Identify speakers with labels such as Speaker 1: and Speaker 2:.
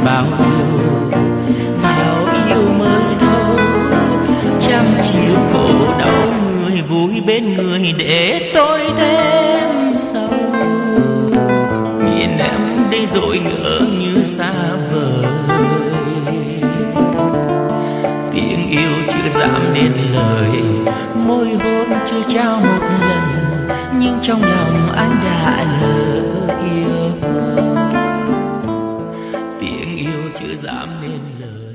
Speaker 1: bao điều, nào yêu mới thấu, trăm chiều khổ đau người vui bên người để tôi thêm sầu. Nhìn em đây rồi ngỡ như xa vời, tiếng yêu chưa dám nên lời, môi hôn chưa trao một lần, nhưng trong lòng anh đã lỡ yêu. Tiếng yêu chưa dám nên lời.